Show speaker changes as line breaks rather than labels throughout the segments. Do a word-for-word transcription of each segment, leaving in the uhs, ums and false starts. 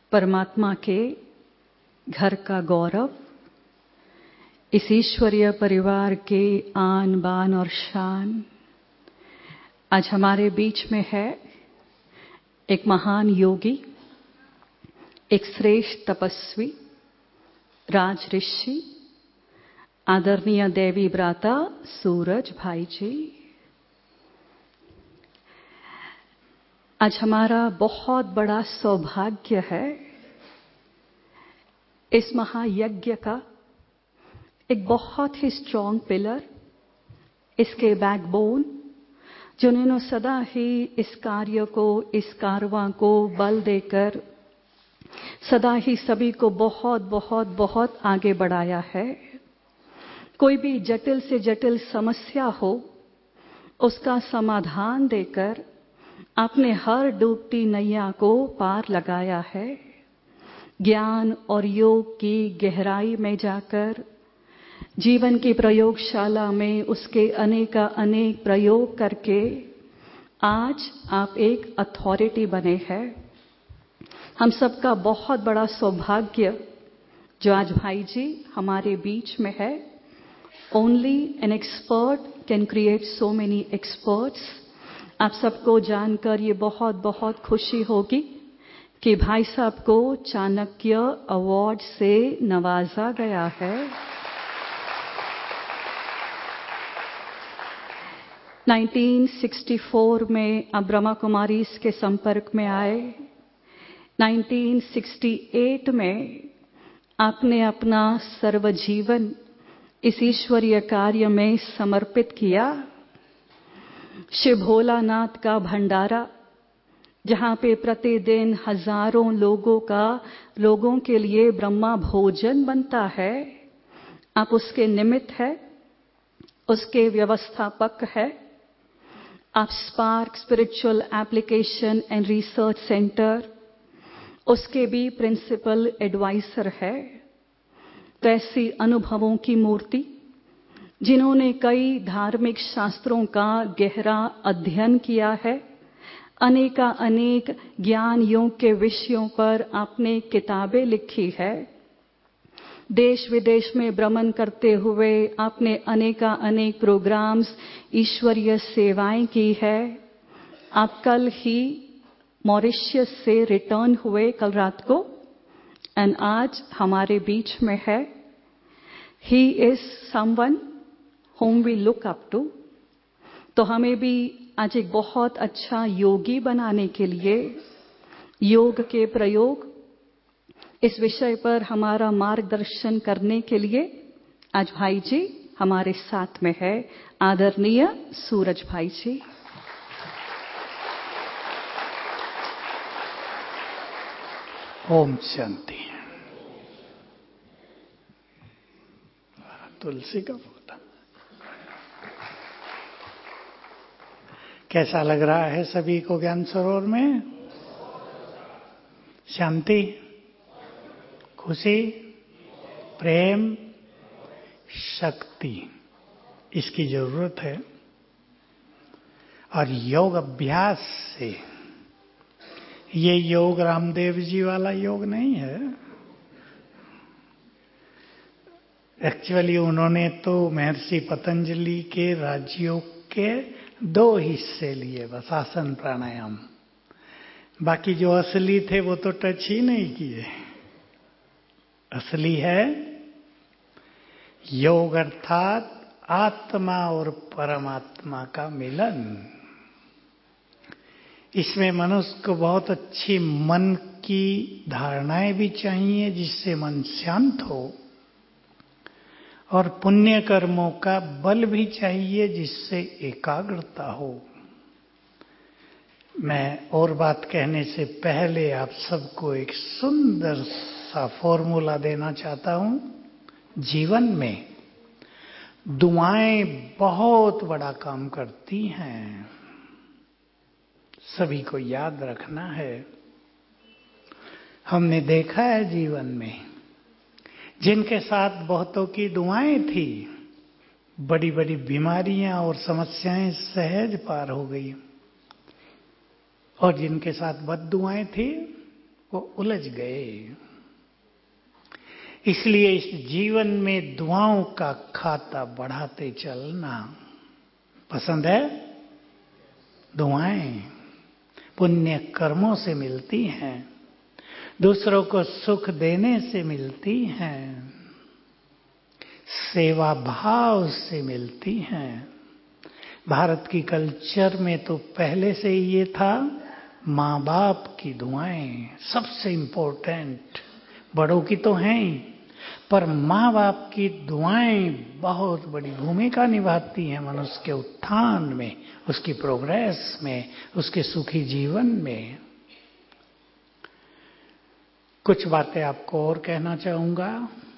परमात्मा के घर का गौरव, इस ईश्वरीय परिवार के आन बान और शान आज हमारे बीच में है एक महान योगी, एक श्रेष्ठ तपस्वी, राज ऋषि, आदरणीय देवी ब्राता सूरज भाई जी। आज हमारा बहुत बड़ा सौभाग्य है इस महायज्ञ का एक बहुत ही स्ट्रॉन्ग पिलर, इसके बैकबोन, जिन्होंने सदा ही इस कार्य को, इस कारवां को बल देकर सदा ही सभी को बहुत बहुत बहुत आगे बढ़ाया है। कोई भी जटिल से जटिल समस्या हो, उसका समाधान देकर आपने हर डूबती नैया को पार लगाया है। ज्ञान और योग की गहराई में जाकर जीवन की प्रयोगशाला में उसके अनेका अनेक प्रयोग करके आज आप एक अथॉरिटी बने हैं। हम सबका बहुत बड़ा सौभाग्य जो आज भाई जी हमारे बीच में है। Only an expert can create so many experts. आप सबको जानकर ये बहुत बहुत खुशी होगी कि भाई साहब को चाणक्य अवार्ड से नवाजा गया है। उन्नीस सौ चौंसठ में आप ब्रह्मा कुमारी के संपर्क में आए। उन्नीस सौ अड़सठ में आपने अपना सर्वजीवन इस ईश्वरीय कार्य में समर्पित किया। शिव भोलानाथ का भंडारा, जहां पे प्रतिदिन हजारों लोगों का लोगों के लिए ब्रह्मा भोजन बनता है, आप उसके निमित्त है, उसके व्यवस्थापक है। आप spark spiritual application and research centre, उसके भी प्रिंसिपल एडवाइजर है। वैसी अनुभवों की मूर्ति, जिन्होंने कई धार्मिक शास्त्रों का गहरा अध्ययन किया है, अनेका अनेक ज्ञान योग के विषयों पर आपने किताबें लिखी है। देश विदेश में भ्रमण करते हुए आपने अनेका अनेक प्रोग्राम्स, ईश्वरीय सेवाएं की है। आप कल ही मॉरिशस से रिटर्न हुए कल रात को, एंड आज हमारे बीच में है। He is someone whom we look up to। तो हमें भी आज एक बहुत अच्छा योगी बनाने के लिए योग के प्रयोग, इस विषय पर हमारा मार्गदर्शन करने के लिए आज भाई जी हमारे साथ में है, आदरणीय सूरज भाई जी।
ओम शांति। तुलसी का पौधा कैसा लग रहा है सभी को ज्ञान सरोवर में? शांति, खुशी, प्रेम, शक्ति, इसकी जरूरत है। और योग अभ्यास से, ये योग रामदेव जी वाला योग नहीं है। एक्चुअली उन्होंने तो महर्षि पतंजलि के राजयोग के दो हिस्से लिए, बस आसन प्राणायाम। बाकी जो असली थे वो तो टच ही नहीं किए। असली है योग अर्थात आत्मा और परमात्मा का मिलन। इसमें मनुष्य को बहुत अच्छी मन की धारणाएं भी चाहिए, जिससे मन शांत हो, और पुण्य कर्मों का बल भी चाहिए, जिससे एकाग्रता हो। मैं और बात कहने से पहले आप सबको एक सुंदर सा फॉर्मूला देना चाहता हूं। जीवन में दुआएं बहुत बड़ा काम करती हैं, सभी को याद रखना है। हमने देखा है जीवन में जिनके साथ बहुतों की दुआएं थी, बड़ी बड़ी बीमारियां और समस्याएं सहज पार हो गई, और जिनके साथ बद दुआएं थी वो उलझ गए। इसलिए इस जीवन में दुआओं का खाता बढ़ाते चलना। पसंद है? दुआएं पुण्य कर्मों से मिलती हैं, दूसरों को सुख देने से मिलती हैं, सेवा भाव से मिलती हैं। भारत की कल्चर में तो पहले से ही ये था, माँ बाप की दुआएं सबसे इम्पोर्टेंट। बड़ों की तो हैं ही, पर माँ बाप की दुआएं बहुत बड़ी भूमिका निभाती हैं मनुष्य के उत्थान में, उसकी प्रोग्रेस में, उसके सुखी जीवन में। कुछ बातें आपको और कहना चाहूंगा।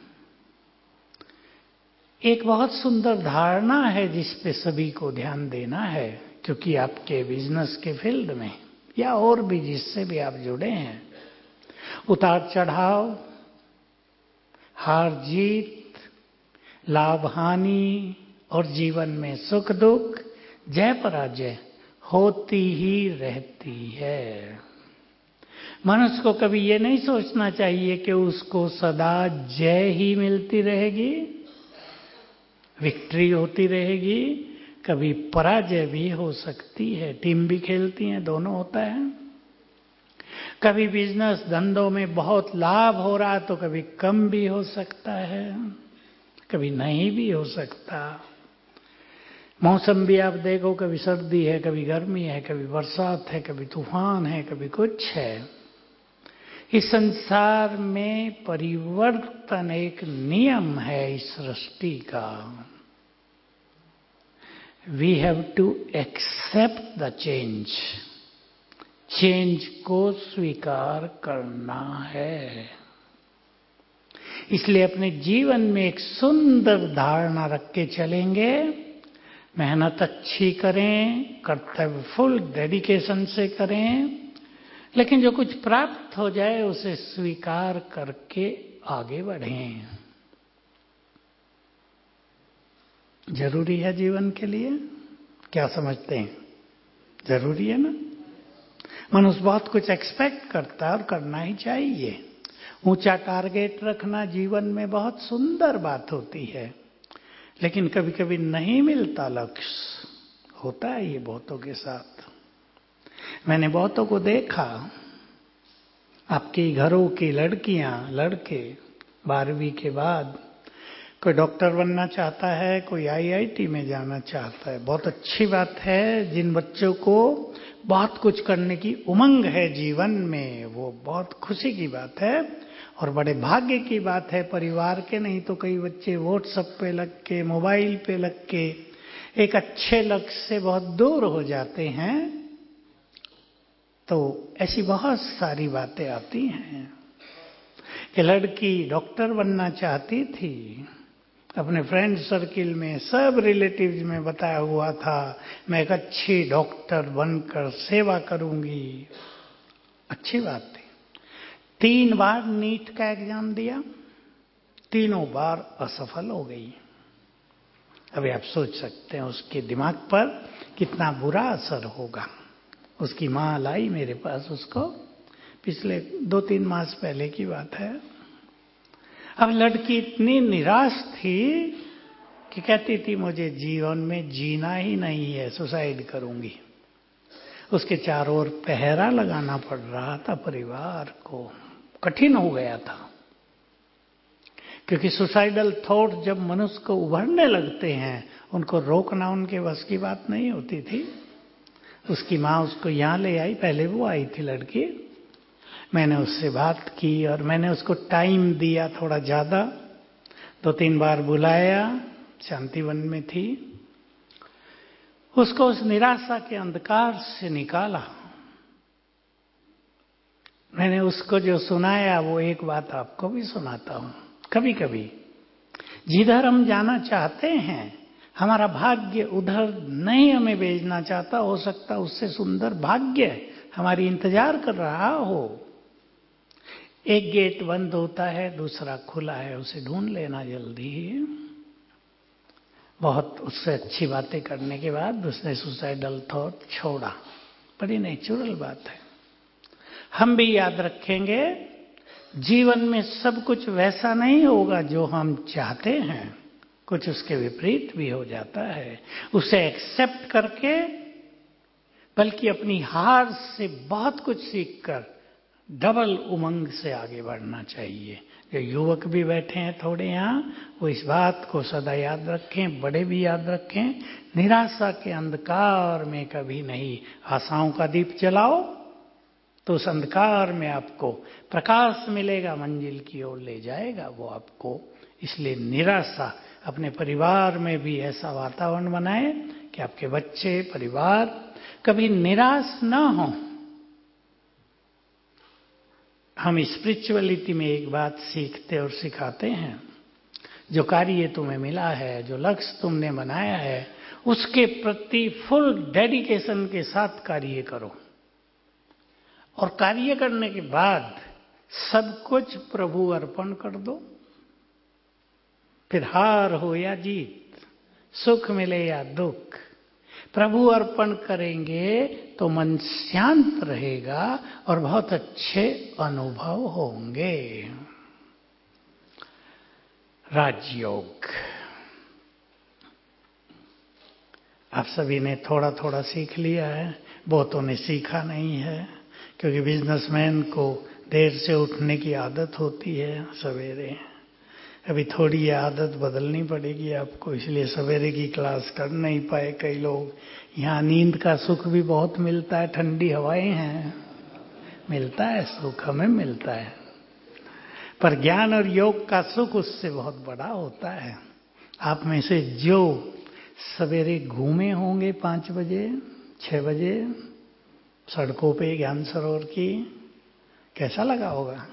एक बहुत सुंदर धारणा है जिस पे सभी को ध्यान देना है, क्योंकि आपके बिजनेस के फील्ड में या और भी जिससे भी आप जुड़े हैं, उतार चढ़ाव, हार जीत, लाभ हानि और जीवन में सुख दुख, जय पराजय होती ही रहती है। मनुष्य को कभी ये नहीं सोचना चाहिए कि उसको सदा जय ही मिलती रहेगी, विक्ट्री होती रहेगी। कभी पराजय भी हो सकती है, टीम भी खेलती है, दोनों होता है। कभी बिजनेस धंधों में बहुत लाभ हो रहा तो कभी कम भी हो सकता है, कभी नहीं भी हो सकता। मौसम भी आप देखो, कभी सर्दी है, कभी गर्मी है, कभी बरसात है, कभी तूफान है, कभी कुछ है। इस संसार में परिवर्तन एक नियम है इस सृष्टि का। We have to accept the change. Change को स्वीकार करना है। इसलिए अपने जीवन में एक सुंदर धारणा रख के चलेंगे, मेहनत अच्छी करें, कर्तव्य फुल डेडिकेशन से करें, लेकिन जो कुछ प्राप्त हो जाए उसे स्वीकार करके आगे बढ़ें। जरूरी है जीवन के लिए? क्या समझते हैं? जरूरी है ना? मनुष्य बहुत कुछ एक्सपेक्ट करता है और करना ही चाहिए। ऊंचा टारगेट रखना जीवन में बहुत सुंदर बात होती है, लेकिन कभी कभी नहीं मिलता लक्ष्य। होता है ये बहुतों के साथ। मैंने बहुतों को देखा, आपके घरों की लड़कियां लड़के बारहवीं के बाद कोई डॉक्टर बनना चाहता है, कोई आईआईटी में जाना चाहता है। बहुत अच्छी बात है। जिन बच्चों को बहुत कुछ करने की उमंग है जीवन में, वो बहुत खुशी की बात है और बड़े भाग्य की बात है परिवार के। नहीं तो कई बच्चे व्हाट्सएप पे लग के, मोबाइल पे लग के एक अच्छे लक्ष्य से बहुत दूर हो जाते हैं। तो ऐसी बहुत सारी बातें आती हैं कि लड़की डॉक्टर बनना चाहती थी, अपने फ्रेंड सर्किल में सब रिलेटिव्स में बताया हुआ था, मैं एक अच्छी डॉक्टर बनकर सेवा करूंगी। अच्छी बात थी। तीन बार नीट का एग्जाम दिया, तीनों बार असफल हो गई। अभी आप सोच सकते हैं उसके दिमाग पर कितना बुरा असर होगा। उसकी माँ लाई मेरे पास उसको, पिछले दो तीन मास पहले की बात है। अब लड़की इतनी निराश थी कि कहती थी मुझे जीवन में जीना ही नहीं है, सुसाइड करूंगी। उसके चारों ओर पहरा लगाना पड़ रहा था परिवार को, कठिन हो गया था। क्योंकि सुसाइडल थॉट जब मनुष्य को उभरने लगते हैं, उनको रोकना उनके बस की बात नहीं होती थी। उसकी माँ उसको यहाँ ले आई, पहले वो आई थी लड़की। मैंने उससे बात की और मैंने उसको टाइम दिया थोड़ा ज्यादा, दो तीन बार बुलाया, शांतिवन में थी। उसको उस निराशा के अंधकार से निकाला। मैंने उसको जो सुनाया वो एक बात आपको भी सुनाता हूं। कभी कभी जिधर हम जाना चाहते हैं, हमारा भाग्य उधर नहीं हमें भेजना चाहता, हो सकता उससे सुंदर भाग्य हमारी इंतजार कर रहा हो। एक गेट बंद होता है, दूसरा खुला है, उसे ढूंढ लेना जल्दी ही। बहुत उससे अच्छी बातें करने के बाद उसने सुसाइडल थॉट छोड़ा। बड़ी नेचुरल बात है। हम भी याद रखेंगे, जीवन में सब कुछ वैसा नहीं होगा जो हम चाहते हैं, कुछ उसके विपरीत भी हो जाता है। उसे एक्सेप्ट करके, बल्कि अपनी हार से बहुत कुछ सीखकर डबल उमंग से आगे बढ़ना चाहिए। जो युवक भी बैठे हैं थोड़े यहाँ, वो इस बात को सदा याद रखें, बड़े भी याद रखें, निराशा के अंधकार में कभी नहीं। आशाओं का दीप जलाओ तो उस अंधकार में आपको प्रकाश मिलेगा, मंजिल की ओर ले जाएगा वो आपको। इसलिए निराशा, अपने परिवार में भी ऐसा वातावरण बनाए कि आपके बच्चे, परिवार कभी निराश ना हो। हम स्पिरिचुअलिटी में एक बात सीखते और सिखाते हैं, जो कार्य तुम्हें मिला है, जो लक्ष्य तुमने बनाया है, उसके प्रति फुल डेडिकेशन के साथ कार्य करो। और कार्य करने के बाद सब कुछ प्रभु अर्पण कर दो। फिर हार हो या जीत, सुख मिले या दुख, प्रभु अर्पण करेंगे तो मन शांत रहेगा और बहुत अच्छे अनुभव होंगे। राजयोग आप सभी ने थोड़ा थोड़ा सीख लिया है, बहुतों ने सीखा नहीं है, क्योंकि बिजनेसमैन को देर से उठने की आदत होती है सवेरे। अभी थोड़ी ये आदत बदलनी पड़ेगी आपको, इसलिए सवेरे की क्लास कर नहीं पाए कई लोग। यहाँ नींद का सुख भी बहुत मिलता है, ठंडी हवाएं हैं, मिलता है सुख, हमें मिलता है, पर ज्ञान और योग का सुख उससे बहुत बड़ा होता है। आप में से जो सवेरे घूमे होंगे पाँच बजे छह बजे सड़कों पे ज्ञान सरोवर की, कैसा लगा होगा?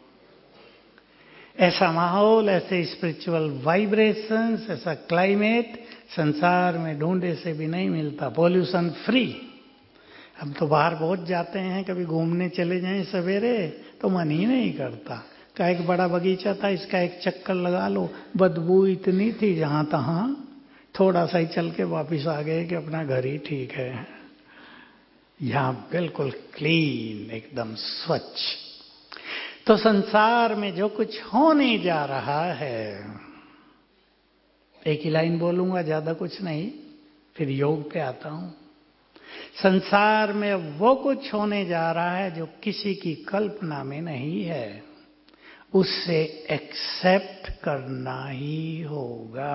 ऐसा माहौल, ऐसे स्पिरिचुअल वाइब्रेशंस, ऐसा क्लाइमेट संसार में ढूंढे से भी नहीं मिलता। Pollution free. हम तो बाहर बहुत जाते हैं, कभी घूमने चले जाएं सवेरे तो मन ही नहीं करता। का एक बड़ा बगीचा था, इसका एक चक्कर लगा लो, बदबू इतनी थी जहां तहां, थोड़ा सा ही चल के वापिस आ गए कि अपना घर ही ठीक है। यहां बिल्कुल क्लीन, एकदम स्वच्छ। तो संसार में जो कुछ होने जा रहा है, एक ही लाइन बोलूंगा, ज्यादा कुछ नहीं, फिर योग पे आता हूं। संसार में वो कुछ होने जा रहा है जो किसी की कल्पना में नहीं है, उससे एक्सेप्ट करना ही होगा।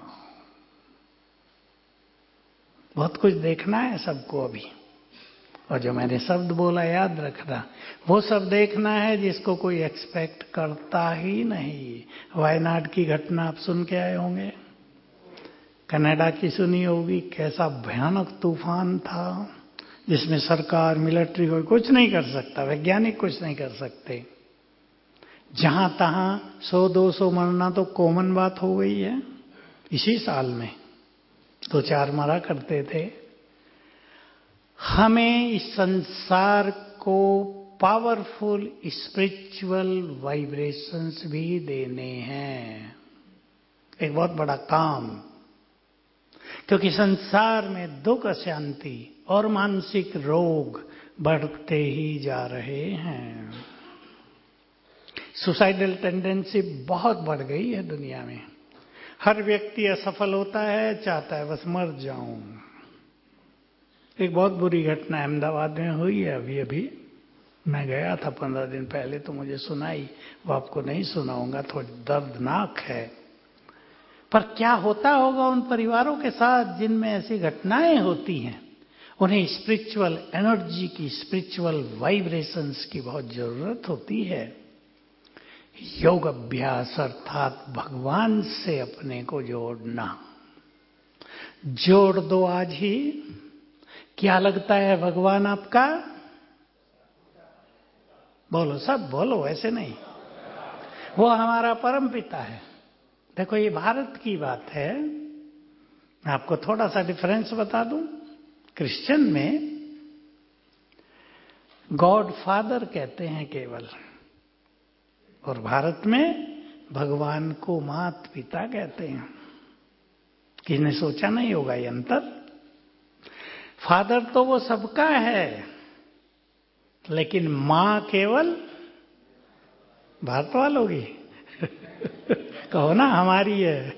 बहुत कुछ देखना है सबको अभी, और जो मैंने शब्द बोला याद रखना, वो सब देखना है जिसको कोई एक्सपेक्ट करता ही नहीं। वायनाड की घटना आप सुन के आए होंगे, कनाडा की सुनी होगी, कैसा भयानक तूफान था जिसमें सरकार, मिलिट्री कोई कुछ नहीं कर सकता, वैज्ञानिक कुछ नहीं कर सकते। जहां तहां सौ दो सौ मरना तो कॉमन बात हो गई है। इसी साल में दो चार मरा करते थे। हमें इस संसार को पावरफुल स्पिरिचुअल वाइब्रेशंस भी देने हैं, एक बहुत बड़ा काम। क्योंकि संसार में दुख, अशांति और मानसिक रोग बढ़ते ही जा रहे हैं। सुसाइडल टेंडेंसी बहुत बढ़ गई है दुनिया में। हर व्यक्ति असफल होता है, चाहता है बस मर जाऊं। एक बहुत बुरी घटना अहमदाबाद में हुई है अभी अभी, मैं गया था पंद्रह दिन पहले, तो मुझे सुनाई, वो आपको नहीं सुनाऊंगा, थोड़ी दर्दनाक है। पर क्या होता होगा उन परिवारों के साथ जिनमें ऐसी घटनाएं होती हैं। उन्हें स्पिरिचुअल एनर्जी की, स्पिरिचुअल वाइब्रेशंस की बहुत जरूरत होती है। योग अभ्यास अर्थात भगवान से अपने को जोड़ना। जोड़ दो आज ही। क्या लगता है भगवान आपका? बोलो, सब बोलो, ऐसे नहीं। वो हमारा परम पिता है। देखो ये भारत की बात है, मैं आपको थोड़ा सा डिफरेंस बता दूं। क्रिश्चियन में गॉड फादर कहते हैं केवल, और भारत में भगवान को मात पिता कहते हैं। किसने सोचा नहीं होगा ये अंतर? फादर तो वो सबका है, लेकिन मां केवल भारत वालों की कहो ना हमारी है।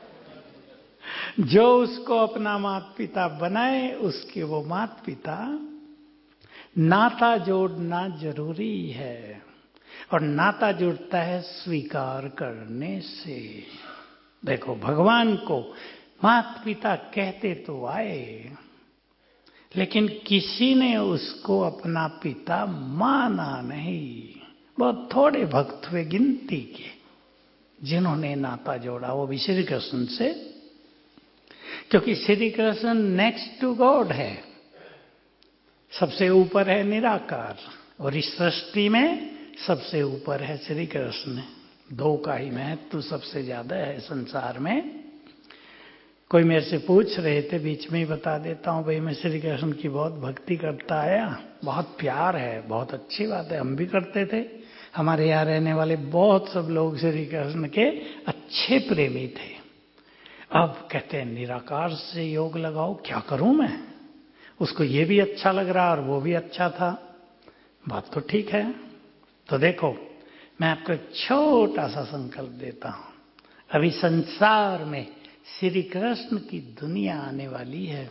जो उसको अपना माता पिता बनाए उसके वो माता पिता। नाता जोड़ना जरूरी है और नाता जुड़ता है स्वीकार करने से। देखो भगवान को माता पिता कहते तो आए, लेकिन किसी ने उसको अपना पिता माना नहीं। बहुत थोड़े भक्त हुए गिनती के जिन्होंने नाता जोड़ा, वो भी श्री कृष्ण से, क्योंकि Shri Krishna next to God है, सबसे ऊपर है निराकार, और इस सृष्टि में सबसे ऊपर है श्री कृष्ण। दो का ही महत्व सबसे ज्यादा है संसार में। कोई मेरे से पूछ रहे थे, बीच में ही बता देता हूं, भाई मैं श्री कृष्ण की बहुत भक्ति करता आया, बहुत प्यार है, बहुत अच्छी बात है, हम भी करते थे। हमारे यहाँ रहने वाले बहुत सब लोग श्री कृष्ण के अच्छे प्रेमी थे। अब कहते हैं निराकार से योग लगाओ, क्या करूं मैं? उसको ये भी अच्छा लग रहा और वो भी अच्छा था। बात तो ठीक है। तो देखो मैं आपको एक छोटा सा संकल्प देता हूं। अभी संसार में श्री कृष्ण की दुनिया आने वाली है।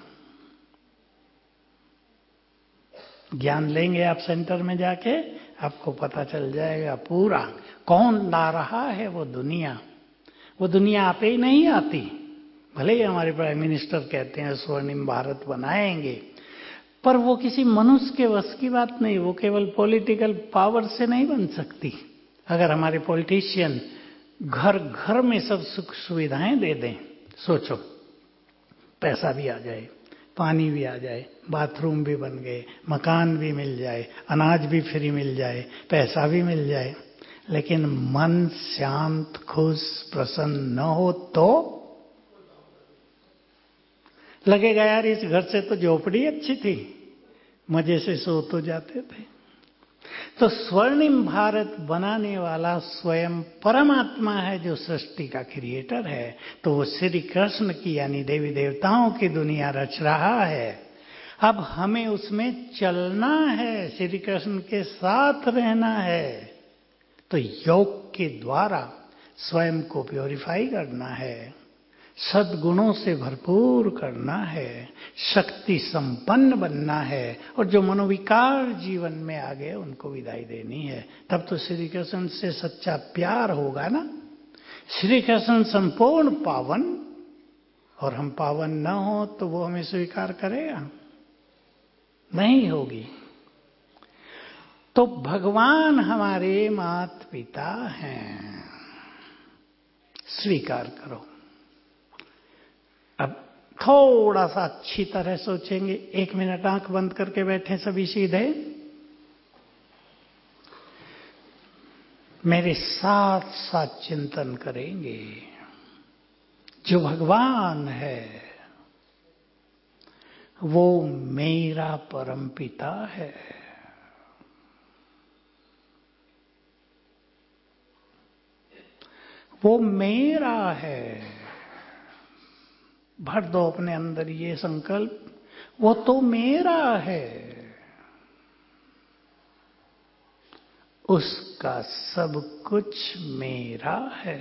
ज्ञान लेंगे आप सेंटर में जाके, आपको पता चल जाएगा पूरा कौन ला रहा है वो दुनिया। वो दुनिया आप ही नहीं आती। भले ही हमारे प्राइम मिनिस्टर कहते हैं स्वर्णिम भारत बनाएंगे, पर वो किसी मनुष्य के वश की बात नहीं। वो केवल पॉलिटिकल पावर से नहीं बन सकती। अगर हमारे पॉलिटिशियन घर घर में सब सुख सुविधाएं दे दें, सोचो, पैसा भी आ जाए, पानी भी आ जाए, बाथरूम भी बन गए, मकान भी मिल जाए, अनाज भी फ्री मिल जाए, पैसा भी मिल जाए, लेकिन मन शांत खुश प्रसन्न न हो तो लगेगा यार इस घर से तो झोपड़ी अच्छी थी, मजे से सो तो जाते थे। तो स्वर्णिम भारत बनाने वाला स्वयं परमात्मा है, जो सृष्टि का क्रिएटर है। तो वो श्री कृष्ण की यानी देवी देवताओं की दुनिया रच रहा है। अब हमें उसमें चलना है, श्री कृष्ण के साथ रहना है। तो योग के द्वारा स्वयं को प्योरीफाई करना है, सद्गुणों से भरपूर करना है, शक्ति संपन्न बनना है, और जो मनोविकार जीवन में आ गए उनको विदाई देनी है। तब तो श्री कृष्ण से सच्चा प्यार होगा ना। श्री कृष्ण संपूर्ण पावन, और हम पावन न हो तो वो हमें स्वीकार करेगा? नहीं होगी। तो भगवान हमारे माता पिता हैं, स्वीकार करो। अब थोड़ा सा अच्छी तरह सोचेंगे। एक मिनट आंख बंद करके बैठे सभी सीधे, मेरे साथ साथ चिंतन करेंगे। जो भगवान है वो मेरा परम पिता है। वो मेरा है। भर दो अपने अंदर ये संकल्प, वो तो मेरा है, उसका सब कुछ मेरा है।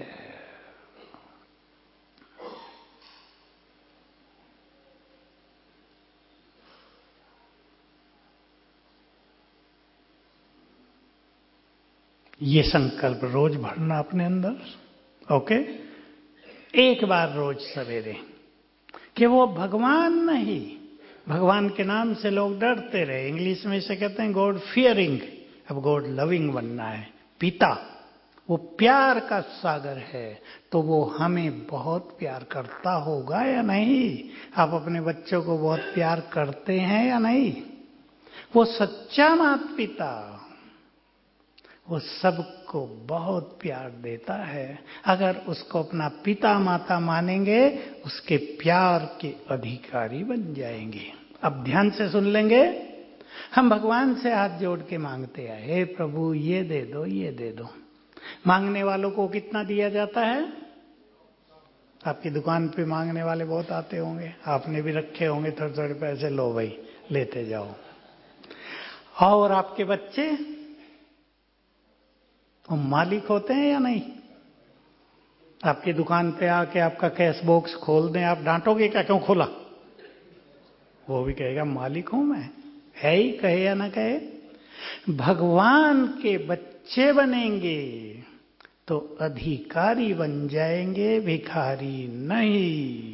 ये संकल्प रोज भरना अपने अंदर, ओके? एक बार रोज सवेरे, कि वो भगवान नहीं, भगवान के नाम से लोग डरते रहे, इंग्लिश में इसे कहते हैं गॉड फियरिंग। अब गॉड लविंग बनना है। पिता वो प्यार का सागर है, तो वो हमें बहुत प्यार करता होगा या नहीं? आप अपने बच्चों को बहुत प्यार करते हैं या नहीं? वो सच्चा माता पिता, वो सबको बहुत प्यार देता है। अगर उसको अपना पिता माता मानेंगे, उसके प्यार के अधिकारी बन जाएंगे। अब ध्यान से सुन लेंगे। हम भगवान से हाथ जोड़ के मांगते हैं, हे प्रभु ये दे दो, ये दे दो। मांगने वालों को कितना दिया जाता है? आपकी दुकान पे मांगने वाले बहुत आते होंगे, आपने भी रखे होंगे थोड़े थोड़े पैसे, लो भाई लेते जाओ। और आपके बच्चे वो मालिक होते हैं या नहीं? आपकी दुकान पे आके आपका कैश बॉक्स खोल दें, आप डांटोगे क्या, क्यों खोला? वो भी कहेगा मालिक हूं मैं, है ही, कहे या ना कहे। भगवान के बच्चे बनेंगे तो अधिकारी बन जाएंगे, भिखारी नहीं।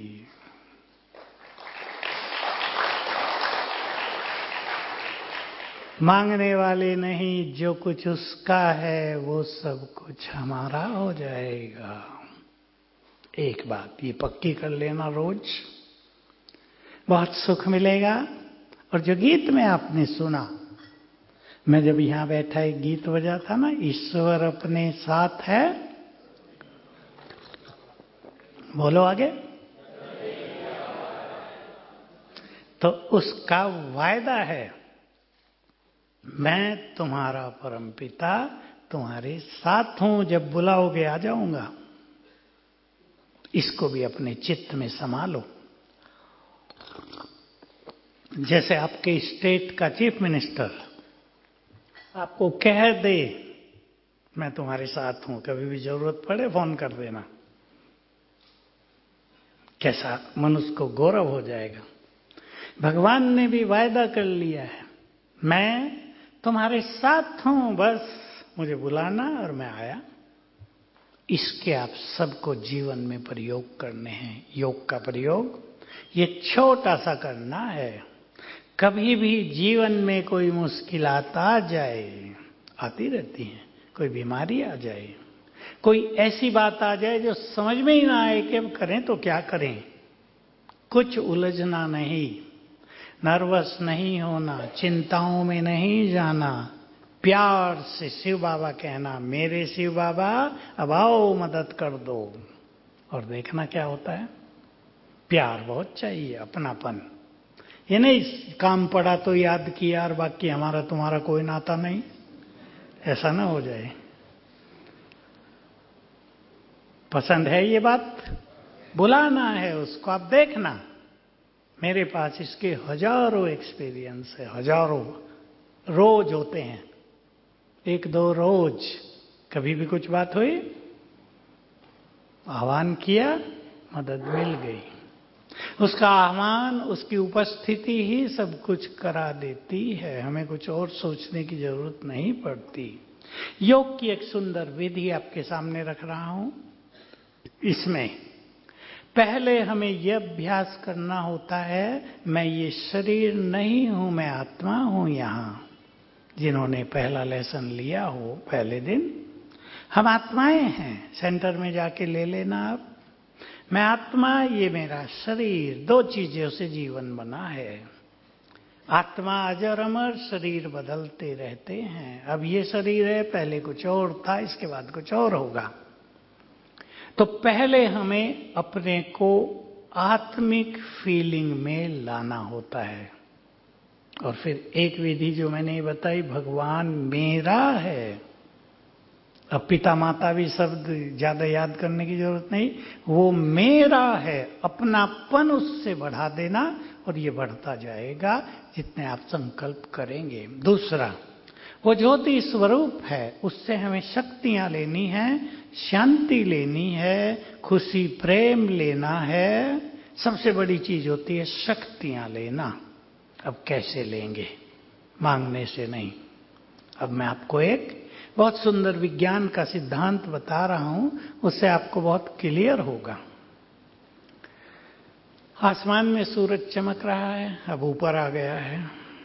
मांगने वाले नहीं, जो कुछ उसका है वो सब कुछ हमारा हो जाएगा। एक बात ये पक्की कर लेना, रोज बहुत सुख मिलेगा। और जो गीत में आपने सुना, मैं जब यहां बैठा एक गीत बजा था ना, ईश्वर अपने साथ है, बोलो आगे, तो उसका वायदा है, मैं तुम्हारा परमपिता तुम्हारे साथ हूं, जब बुलाओगे आ जाऊंगा। इसको भी अपने चित्त में संभालो। जैसे आपके स्टेट का चीफ मिनिस्टर आपको कह दे मैं तुम्हारे साथ हूं, कभी भी जरूरत पड़े फोन कर देना, कैसा मनुष्य को गौरव हो जाएगा। भगवान ने भी वायदा कर लिया है, मैं तुम्हारे साथ हूं, बस मुझे बुलाना और मैं आया। इसके आप सबको जीवन में प्रयोग करने हैं। योग का प्रयोग ये छोटा सा करना है। कभी भी जीवन में कोई मुश्किलात आ जाए, आती रहती है, कोई बीमारी आ जाए, कोई ऐसी बात आ जाए जो समझ में ही ना आए कि अब करें तो क्या करें, कुछ उलझना नहीं, नर्वस नहीं होना, चिंताओं में नहीं जाना, प्यार से शिव बाबा कहना, मेरे शिव बाबा अब आओ मदद कर दो, और देखना क्या होता है। प्यार बहुत चाहिए, अपनापन। ये नहीं काम पड़ा तो याद किया और बाकी हमारा तुम्हारा कोई नाता नहीं, ऐसा ना हो जाए। पसंद है ये बात? बुलाना है उसको। आप देखना, मेरे पास इसके हजारों एक्सपीरियंस है, हजारों रोज होते हैं, एक दो रोज। कभी भी कुछ बात हुई, आह्वान किया, मदद मिल गई। उसका आह्वान, उसकी उपस्थिति ही सब कुछ करा देती है, हमें कुछ और सोचने की जरूरत नहीं पड़ती। योग की एक सुंदर विधि आपके सामने रख रहा हूं। इसमें पहले हमें यह अभ्यास करना होता है, मैं ये शरीर नहीं हूं, मैं आत्मा हूं। यहां जिन्होंने पहला लेसन लिया हो पहले दिन, हम आत्माएं हैं। सेंटर में जाके ले लेना आप, मैं आत्मा, ये मेरा शरीर। दो चीजों से जीवन बना है। आत्मा अजर अमर, शरीर बदलते रहते हैं। अब ये शरीर है, पहले कुछ और था, इसके बाद कुछ और होगा। तो पहले हमें अपने को आत्मिक फीलिंग में लाना होता है। और फिर एक विधि जो मैंने बताई, भगवान मेरा है। अब पिता माता भी शब्द ज्यादा याद करने की जरूरत नहीं, वो मेरा है। अपनापन उससे बढ़ा देना, और ये बढ़ता जाएगा जितने आप संकल्प करेंगे। दूसरा, वो ज्योति स्वरूप है, उससे हमें शक्तियां लेनी है, शांति लेनी है, खुशी प्रेम लेना है। सबसे बड़ी चीज होती है शक्तियां लेना। अब कैसे लेंगे? मांगने से नहीं। अब मैं आपको एक बहुत सुंदर विज्ञान का सिद्धांत बता रहा हूं, उससे आपको बहुत क्लियर होगा। आसमान में सूरज चमक रहा है, अब ऊपर आ गया है।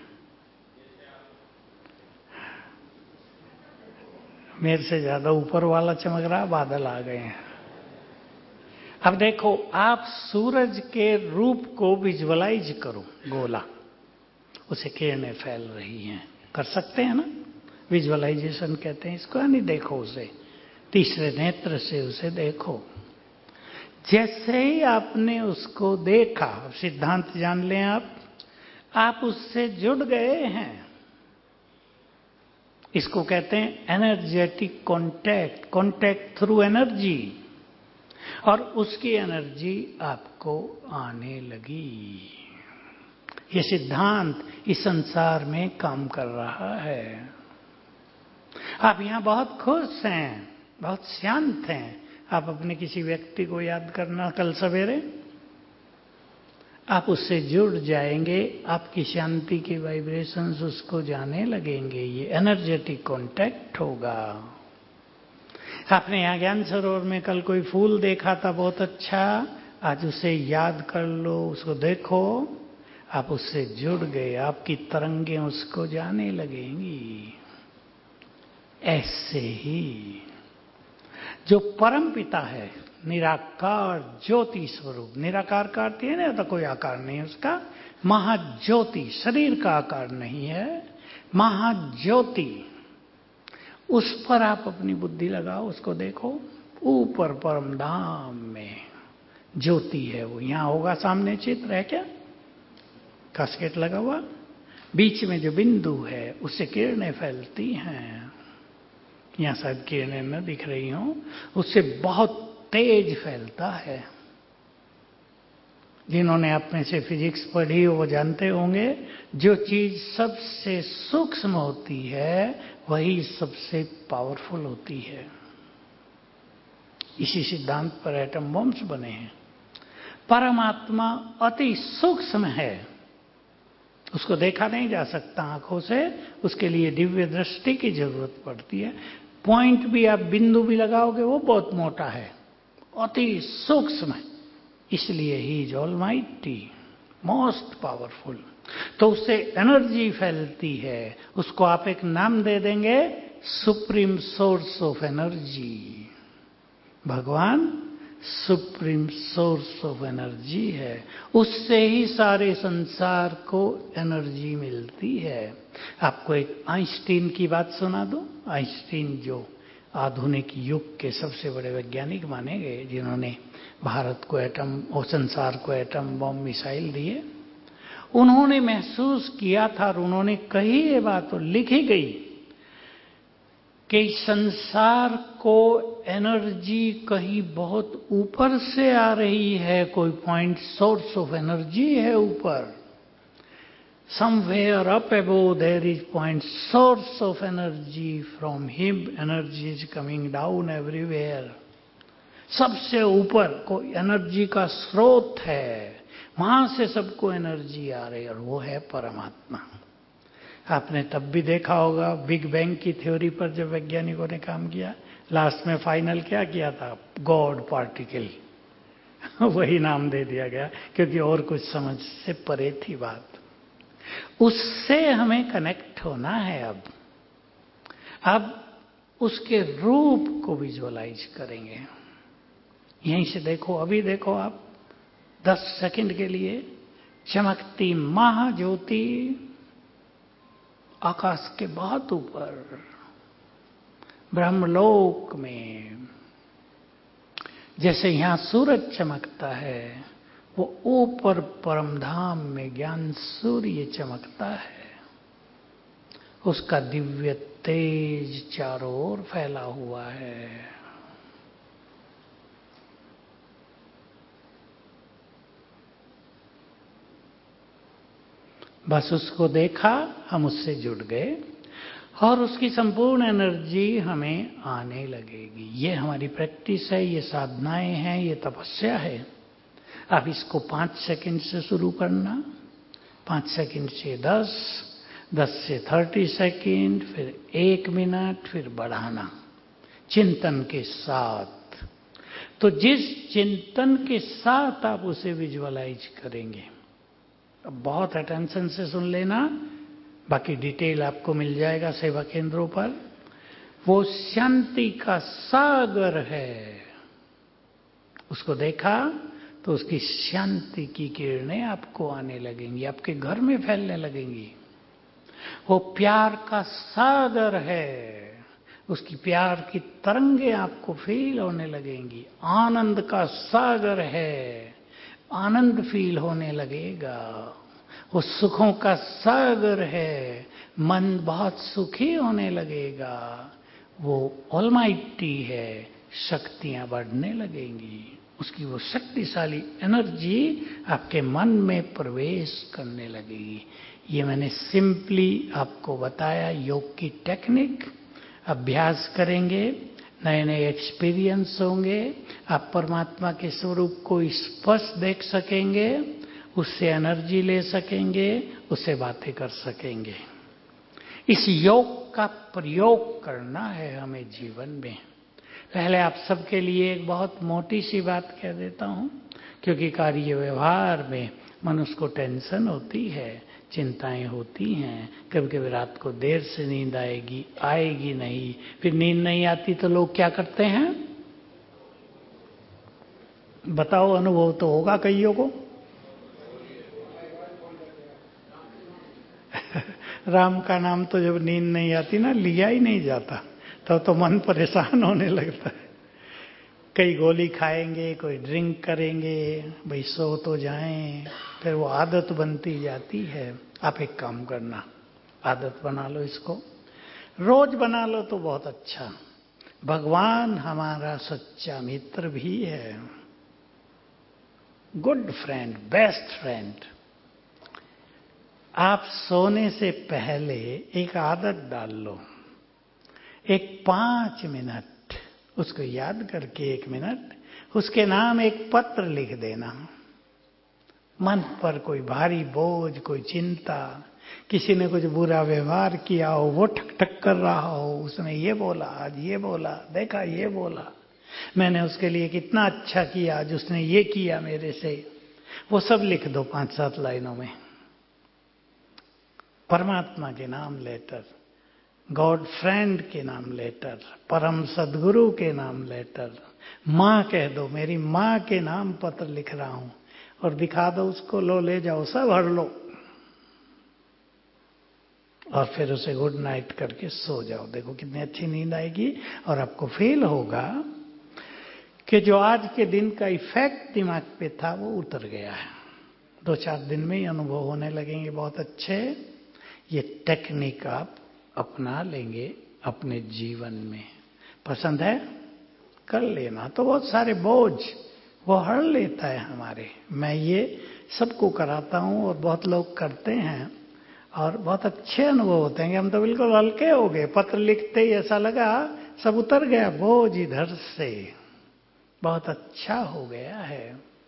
मेरे से ज्यादा ऊपर वाला चमक रहा, बादल आ गए हैं। अब देखो, आप सूरज के रूप को विजुअलाइज करो, गोला, उसे किरणें फैल रही हैं। कर सकते हैं ना? विजुअलाइजेशन कहते हैं इसको। यानी देखो उसे, तीसरे नेत्र से उसे देखो। जैसे ही आपने उसको देखा, अब सिद्धांत जान लें आप, आप उससे जुड़ गए हैं। इसको कहते हैं energetic contact, contact through energy. और उसकी एनर्जी आपको आने लगी। ये सिद्धांत इस संसार में काम कर रहा है। आप यहां बहुत खुश हैं, बहुत शांत हैं। आप अपने किसी व्यक्ति को याद करना कल सवेरे, आप उससे जुड़ जाएंगे, आपकी शांति के वाइब्रेशंस उसको जाने लगेंगे, ये एनर्जेटिक कांटेक्ट होगा। आपने यहाँ ज्ञान सरोवर में कल कोई फूल देखा था बहुत अच्छा, आज उसे याद कर लो, उसको देखो, आप उससे जुड़ गए, आपकी तरंगें उसको जाने लगेंगी। ऐसे ही जो परम पिता है, निराकार ज्योति स्वरूप, निराकार का अर्थ है ना तो कोई आकार नहीं है उसका, महाज्योति, शरीर का आकार नहीं है, महाज्योति, उस पर आप अपनी बुद्धि लगाओ, उसको देखो। ऊपर परम धाम में ज्योति है वो, यहां होगा सामने चित्र है क्या, कास्केट लगा हुआ, बीच में जो बिंदु है उससे किरणें फैलती हैं, यहां शायद किरणें न दिख रही हों, उससे बहुत तेज फैलता है। जिन्होंने आप में से फिजिक्स पढ़ी वो जानते होंगे, जो चीज सबसे सूक्ष्म होती है वही सबसे पावरफुल होती है। इसी सिद्धांत पर एटम बॉम्ब्स बने हैं। परमात्मा अति सूक्ष्म है, उसको देखा नहीं जा सकता आंखों से, उसके लिए दिव्य दृष्टि की जरूरत पड़ती है। पॉइंट भी आप बिंदु भी लगाओगे वो बहुत मोटा है, अति सूक्ष्म है, इसलिए he is almighty, most powerful. तो उससे एनर्जी फैलती है, उसको आप एक नाम दे देंगे, सुप्रीम सोर्स ऑफ एनर्जी। भगवान सुप्रीम सोर्स ऑफ एनर्जी है, उससे ही सारे संसार को एनर्जी मिलती है। आपको एक आइंस्टीन की बात सुना दूं। आइंस्टीन जो आधुनिक युग के सबसे बड़े वैज्ञानिक माने गए, जिन्होंने भारत को एटम और संसार को एटम बम मिसाइल दिए, उन्होंने महसूस किया था और उन्होंने कही ये बात और लिखी गई कि संसार को एनर्जी कहीं बहुत ऊपर से आ रही है, कोई पॉइंट सोर्स ऑफ एनर्जी है ऊपर, somewhere up above there is point source of energy, from him energy is coming down everywhere। सबसे ऊपर कोई एनर्जी का स्रोत है, वहां से सबको एनर्जी आ रही है, और वो है परमात्मा। आपने तब भी देखा होगा बिग बैंग की थ्योरी पर जब वैज्ञानिकों ने काम किया, लास्ट में फाइनल क्या किया था, गॉड पार्टिकल वही नाम दे दिया गया, क्योंकि और कुछ समझ से परे थी बात। उससे हमें कनेक्ट होना है। अब अब उसके रूप को विजुअलाइज करेंगे। यहीं से देखो, अभी देखो आप, दस सेकंड के लिए चमकती महाज्योति आकाश के बहुत ऊपर ब्रह्मलोक में, जैसे यहां सूरज चमकता है, वो ऊपर परमधाम में ज्ञान सूर्य चमकता है, उसका दिव्य तेज चारों ओर फैला हुआ है। बस उसको देखा, हम उससे जुड़ गए और उसकी संपूर्ण एनर्जी हमें आने लगेगी। ये हमारी प्रैक्टिस है, ये साधनाएं हैं, ये तपस्या है। अब इसको पांच सेकंड से शुरू करना, पांच सेकंड से दस, दस से थर्टी सेकंड, फिर एक मिनट, फिर बढ़ाना चिंतन के साथ। तो जिस चिंतन के साथ आप उसे विजुअलाइज करेंगे, अब बहुत अटेंशन से सुन लेना, बाकी डिटेल आपको मिल जाएगा सेवा केंद्रों पर। वो शांति का सागर है, उसको देखा तो उसकी शांति की किरणें आपको आने लगेंगी, आपके घर में फैलने लगेंगी। वो प्यार का सागर है, उसकी प्यार की तरंगे आपको फील होने लगेंगी। आनंद का सागर है, आनंद फील होने लगेगा। वो सुखों का सागर है, मन बहुत सुखी होने लगेगा। वो ऑलमाइटी है, शक्तियां बढ़ने लगेंगी। उसकी वो शक्तिशाली एनर्जी आपके मन में प्रवेश करने लगेगी। ये मैंने सिंपली आपको बताया, योग की टेक्निक। अभ्यास करेंगे, नए नए एक्सपीरियंस होंगे, आप परमात्मा के स्वरूप को स्पष्ट देख सकेंगे, उससे एनर्जी ले सकेंगे, उससे बातें कर सकेंगे। इस योग का प्रयोग करना है हमें जीवन में। पहले आप सबके लिए एक बहुत मोटी सी बात कह देता हूं, क्योंकि कार्य व्यवहार में मनुष्य को टेंशन होती है, चिंताएं होती हैं। कभी कभी रात को देर से नींद आएगी, आएगी नहीं, फिर नींद नहीं आती तो लोग क्या करते हैं बताओ? अनुभव तो होगा कईयों को। राम का नाम तो जब नींद नहीं आती ना, लिया ही नहीं जाता, तब तो, तो मन परेशान होने लगता है। कई गोली खाएंगे, कोई ड्रिंक करेंगे, भाई सो तो जाएं, फिर वो आदत बनती जाती है। आप एक काम करना, आदत बना लो इसको, रोज बना लो तो बहुत अच्छा। भगवान हमारा सच्चा मित्र भी है, गुड फ्रेंड, बेस्ट फ्रेंड। आप सोने से पहले एक आदत डाल लो, एक पांच मिनट उसको याद करके एक मिनट उसके नाम एक पत्र लिख देना। मन पर कोई भारी बोझ, कोई चिंता, किसी ने कुछ बुरा व्यवहार किया हो, वो ठक ठक कर रहा हो, उसने ये बोला, आज ये बोला, देखा ये बोला, मैंने उसके लिए कितना अच्छा किया, आज उसने ये किया मेरे से, वो सब लिख दो पांच सात लाइनों में। परमात्मा के नाम लेटर, गॉड फ्रेंड के नाम लेटर, परम सदगुरु के नाम लेटर, माँ कह दो, मेरी माँ के नाम पत्र लिख रहा हूं, और दिखा दो उसको, लो ले जाओ, सब हर लो, और फिर उसे गुड नाइट करके सो जाओ। देखो कितनी अच्छी नींद आएगी, और आपको फील होगा कि जो आज के दिन का इफेक्ट दिमाग पे था वो उतर गया है। दो चार दिन में ही अनुभव होने लगेंगे बहुत अच्छे। ये टेक्निक आप अपना लेंगे अपने जीवन में। पसंद है? कर लेना। तो बहुत सारे बोझ वो हर लेता है हमारे। मैं ये सबको कराता हूं और बहुत लोग करते हैं और बहुत अच्छे अनुभव होते हैं कि हम तो बिल्कुल हल्के हो गए। पत्र लिखते ही ऐसा लगा सब उतर गया बोझ इधर से, बहुत अच्छा हो गया है।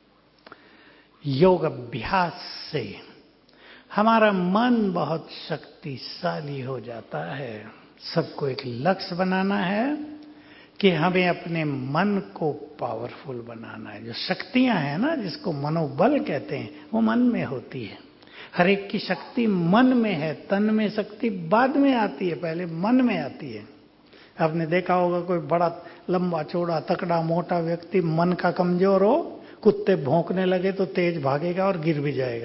योग अभ्यास से हमारा मन बहुत शक्तिशाली हो जाता है। सबको एक लक्ष्य बनाना है कि हमें अपने मन को पावरफुल बनाना है। जो शक्तियां हैं ना, जिसको मनोबल कहते हैं, वो मन में होती है। हर एक की शक्ति मन में है, तन में शक्ति बाद में आती है, पहले मन में आती है। आपने देखा होगा कोई बड़ा लंबा चौड़ा तकड़ा मोटा व्यक्ति मन का कमजोर हो, कुत्ते भौंकने लगे तो तेज भागेगा और गिर भी जाएगा।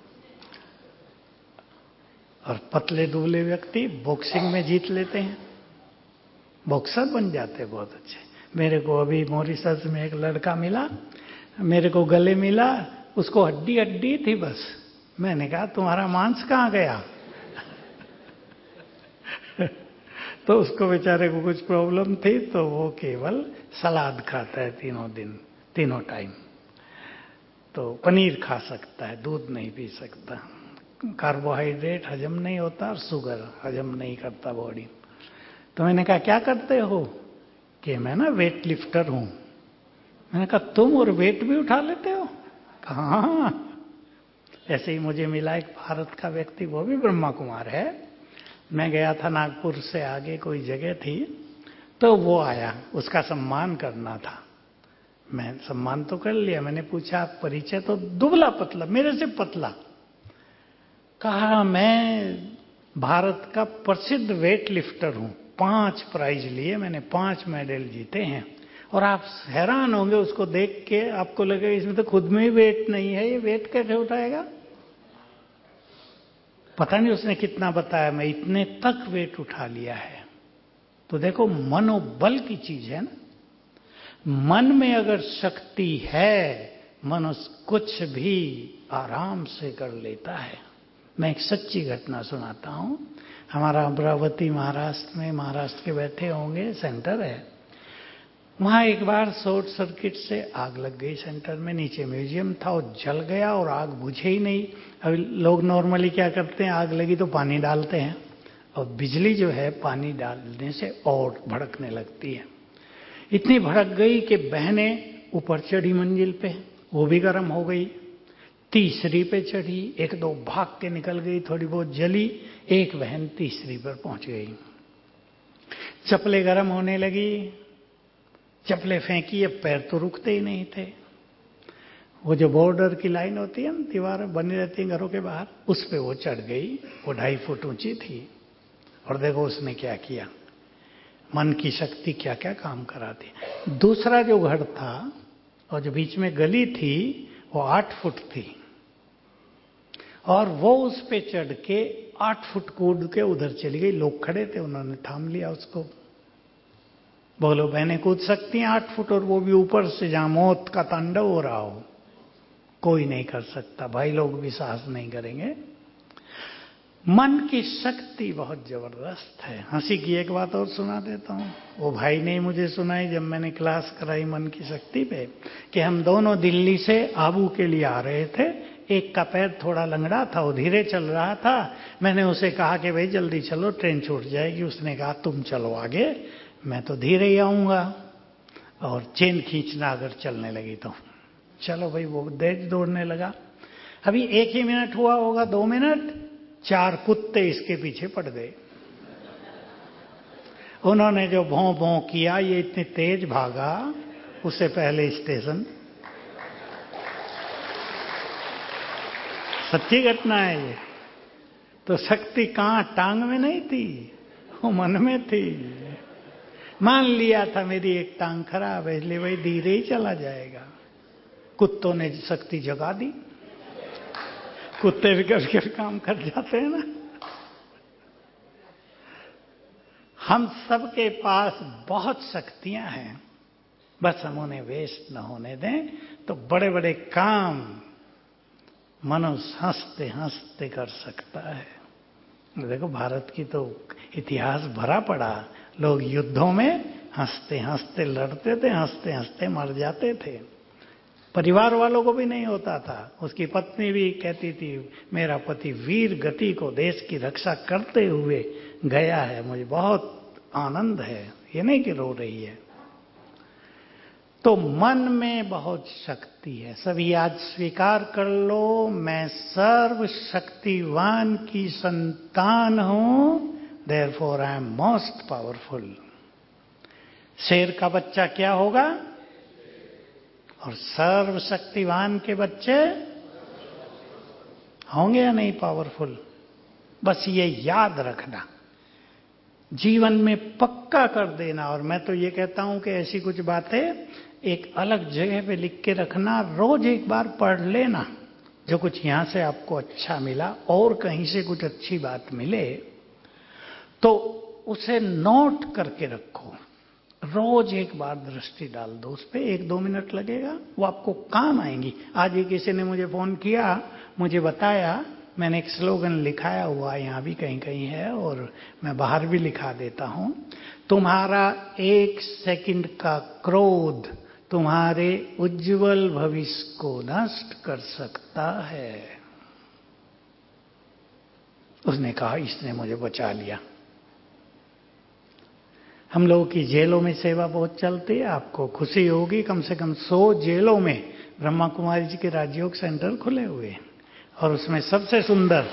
और पतले दुबले व्यक्ति बॉक्सिंग में जीत लेते हैं, बॉक्सर बन जाते हैं बहुत अच्छे। मेरे को अभी मॉरिशस में एक लड़का मिला, मेरे को गले मिला, उसको हड्डी हड्डी थी बस। मैंने कहा तुम्हारा मांस कहाँ गया? तो उसको बेचारे को कुछ प्रॉब्लम थी, तो वो केवल सलाद खाता है तीनों दिन, तीनों टाइम। तो पनीर खा सकता है, दूध नहीं पी सकता। कार्बोहाइड्रेट हजम नहीं होता और शुगर हजम नहीं करता बॉडी। तो मैंने कहा क्या करते हो? कि मैं ना वेट लिफ्टर हूं। मैंने कहा तुम और वेट भी उठा लेते हो? कहा हाँ। ऐसे ही मुझे मिला एक भारत का व्यक्ति, वो भी ब्रह्मा कुमार है। मैं गया था नागपुर से आगे कोई जगह थी, तो वो आया, उसका सम्मान करना था। मैं सम्मान तो कर लिया। मैंने पूछा परिचय, तो दुबला पतला, मेरे से पतला। कहा मैं भारत का प्रसिद्ध वेट लिफ्टर हूं, पांच प्राइज लिए मैंने, पांच मेडल जीते हैं। और आप हैरान होंगे उसको देख के, आपको लगेगा इसमें तो खुद में ही वेट नहीं है, ये वेट कैसे उठाएगा? पता नहीं उसने कितना बताया, मैं इतने तक वेट उठा लिया है। तो देखो मनोबल की चीज है ना। मन में अगर शक्ति है, मनुष्य कुछ भी आराम से कर लेता है। मैं एक सच्ची घटना सुनाता हूं। हमारा अमरावती महाराष्ट्र में, महाराष्ट्र के बैठे होंगे, सेंटर है। वहां एक बार शॉर्ट सर्किट से आग लग गई सेंटर में, नीचे म्यूजियम था और जल गया और आग बुझे ही नहीं। अभी लोग नॉर्मली क्या करते हैं, आग लगी तो पानी डालते हैं, और बिजली जो है पानी डालने से और भड़कने लगती है। इतनी भड़क गई कि बहनें ऊपर चढ़ी मंजिल पे, वो भी गर्म हो गई। तीसरी पे चढ़ी, एक दो भाग के निकल गई, थोड़ी बहुत जली। एक बहन तीसरी पर पहुंच गई। चप्पलें गर्म होने लगी, चप्पलें फेंकी, अब पैर तो रुकते ही नहीं थे। वो जो बॉर्डर की लाइन होती है ना, दीवार बनी रहती है घरों के बाहर, उस पे वो चढ़ गई। वो ढाई फुट ऊंची थी। और देखो उसने क्या किया, मन की शक्ति क्या क्या काम कराती। दूसरा जो घर था और जो बीच में गली थी वो आठ फुट थी, और वो उस पे चढ़ के आठ फुट कूद के उधर चली गई। लोग खड़े थे, उन्होंने थाम लिया उसको। बोलो बहनें कूद सकती हैं आठ फुट, और वो भी ऊपर से जहां मौत का तांडव हो रहा हो? कोई नहीं कर सकता। भाई लोग भी साहस नहीं करेंगे। मन की शक्ति बहुत जबरदस्त है। हंसी की एक बात और सुना देता हूं। वो भाई ने मुझे सुनाई जब मैंने क्लास कराई मन की शक्ति पे, कि हम दोनों दिल्ली से आबू के लिए आ रहे थे। एक का पैर थोड़ा लंगड़ा था, वो धीरे चल रहा था। मैंने उसे कहा कि भाई जल्दी चलो, ट्रेन छूट जाएगी। उसने कहा तुम चलो आगे, मैं तो धीरे ही आऊंगा, और चेन खींचना अगर चलने लगी तो। चलो भाई, वो तेज दौड़ने लगा। अभी एक ही मिनट हुआ होगा, दो मिनट, चार कुत्ते इसके पीछे पड़ गए। उन्होंने जो भौं भौं किया, ये इतनी तेज भागा, उससे पहले स्टेशन। सच्ची घटना है ये। तो शक्ति कहां, टांग में नहीं थी, वो मन में थी। मान लिया था मेरी एक टांग खराब है, इसलिए भाई धीरे ही चला जाएगा। कुत्तों ने शक्ति जगा दी। कुत्ते भी कभी कभी काम कर जाते हैं ना। हम सबके पास बहुत शक्तियां हैं, बस हम उन्हें वेस्ट न होने दें, तो बड़े बड़े काम मनुष्य हंसते हंसते कर सकता है। देखो भारत की तो इतिहास भरा पड़ा। लोग युद्धों में हंसते हंसते लड़ते थे, हंसते हंसते मर जाते थे। परिवार वालों को भी नहीं होता था। उसकी पत्नी भी कहती थी, मेरा पति वीर गति को देश की रक्षा करते हुए गया है, मुझे बहुत आनंद है। ये नहीं कि रो रही है। तो मन में बहुत शक्ति है। सभी आज स्वीकार कर लो, मैं सर्वशक्तिवान की संतान हूं, therefore I am most powerful. शेर का बच्चा क्या होगा? और सर्वशक्तिवान के बच्चे होंगे या नहीं पावरफुल? बस ये याद रखना, जीवन में पक्का कर देना। और मैं तो ये कहता हूं कि ऐसी कुछ बातें एक अलग जगह पे लिख के रखना, रोज एक बार पढ़ लेना। जो कुछ यहां से आपको अच्छा मिला और कहीं से कुछ अच्छी बात मिले तो उसे नोट करके रखो। रोज एक बार दृष्टि डाल दो उस पर, एक दो मिनट लगेगा, वो आपको काम आएंगी। आज ही किसी ने मुझे फोन किया, मुझे बताया, मैंने एक स्लोगन लिखाया हुआ यहां भी कहीं कहीं है, और मैं बाहर भी लिखा देता हूं। तुम्हारा एक सेकंड का क्रोध तुम्हारे उज्जवल भविष्य को नष्ट कर सकता है। उसने कहा, इसने मुझे बचा लिया। हम लोगों की जेलों में सेवा बहुत चलती है, आपको खुशी होगी, कम से कम सौ जेलों में ब्रह्मा कुमारी जी के राजयोग सेंटर खुले हुए हैं। और उसमें सबसे सुंदर